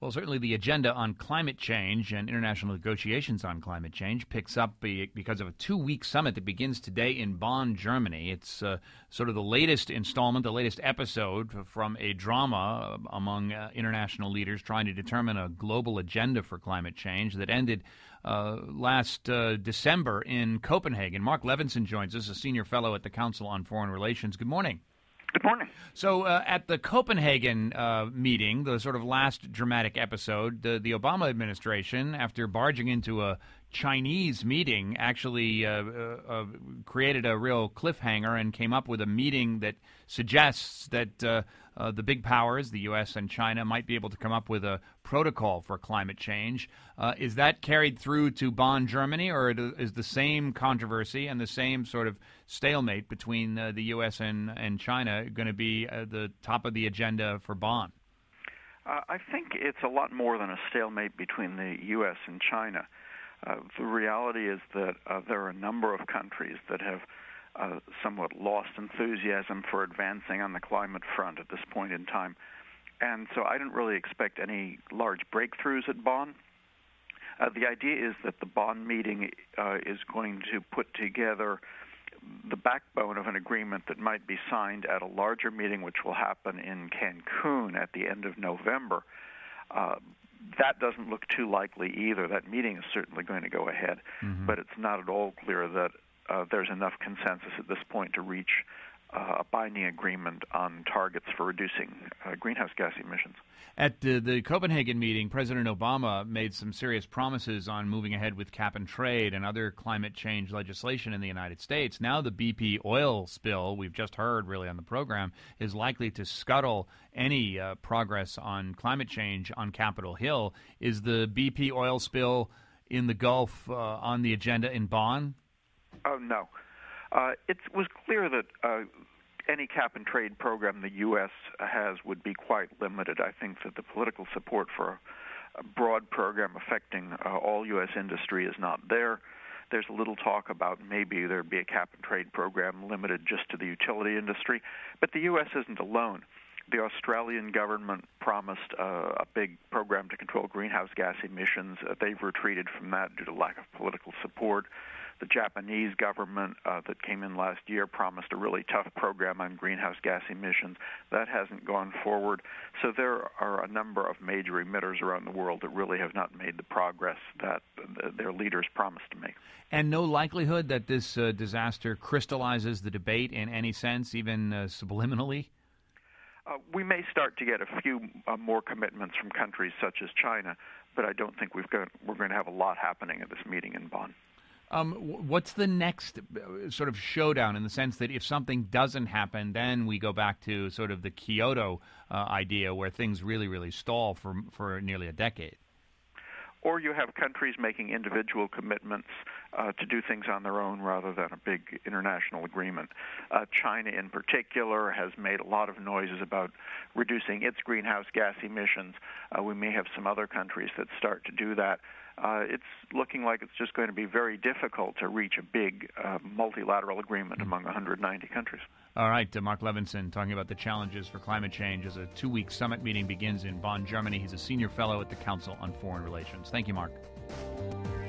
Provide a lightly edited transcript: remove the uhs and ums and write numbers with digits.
Well, certainly the agenda on climate change and international negotiations on climate change picks up because of a 2-week summit that begins today in Bonn, Germany. It's sort of the latest installment, the latest episode from a drama among international leaders trying to determine a global agenda for climate change that ended last December in Copenhagen. Mark Levinson joins us, a senior fellow at the Council on Foreign Relations. Good morning. Good morning. So at the Copenhagen meeting, the sort of last dramatic episode, the Obama administration, after barging into a Chinese meeting, actually created a real cliffhanger and came up with a meeting that suggests that the big powers, the U.S. and China, might be able to come up with a protocol for climate change. Is that carried through to Bonn, Germany, or is the same controversy and the same sort of stalemate between the U.S. and China going to be the top of the agenda for Bonn? I think it's a lot more than a stalemate between the U.S. and China. The reality is that there are a number of countries that have somewhat lost enthusiasm for advancing on the climate front at this point in time. And so I didn't really expect any large breakthroughs at Bonn. The idea is that the Bonn meeting is going to put together the backbone of an agreement that might be signed at a larger meeting, which will happen in Cancun at the end of November. That doesn't look too likely either. That meeting is certainly going to go ahead, but it's not at all clear that there's enough consensus at this point to reach a binding agreement on targets for reducing greenhouse gas emissions. At the Copenhagen meeting, President Obama made some serious promises on moving ahead with cap and trade and other climate change legislation in the United States. Now the BP oil spill, we've just heard really on the program, is likely to scuttle any progress on climate change on Capitol Hill. Is the BP oil spill in the Gulf on the agenda in Bonn? Oh, no. It was clear that any cap-and-trade program the U.S. has would be quite limited. I think that the political support for a broad program affecting all U.S. industry is not there. There's a little talk about maybe there'd be a cap-and-trade program limited just to the utility industry. But the U.S. isn't alone. The Australian government promised a big program to control greenhouse gas emissions. They've retreated from that due to lack of political support. The Japanese government that came in last year promised a really tough program on greenhouse gas emissions. That hasn't gone forward. So there are a number of major emitters around the world that really have not made the progress that their leaders promised to make. And no likelihood that this disaster crystallizes the debate in any sense, even subliminally? We may start to get a few more commitments from countries such as China, but I don't think we're going to have a lot happening at this meeting in Bonn. What's the next sort of showdown in the sense that if something doesn't happen, then we go back to sort of the Kyoto idea where things really, really stall for nearly a decade? Or you have countries making individual commitments to do things on their own rather than a big international agreement. China in particular has made a lot of noises about reducing its greenhouse gas emissions. We may have some other countries that start to do that. It's looking like it's just going to be very difficult to reach a big multilateral agreement among 190 countries. All right, Mark Levinson talking about the challenges for climate change as a 2-week summit meeting begins in Bonn, Germany. He's a senior fellow at the Council on Foreign Relations. Thank you, Mark.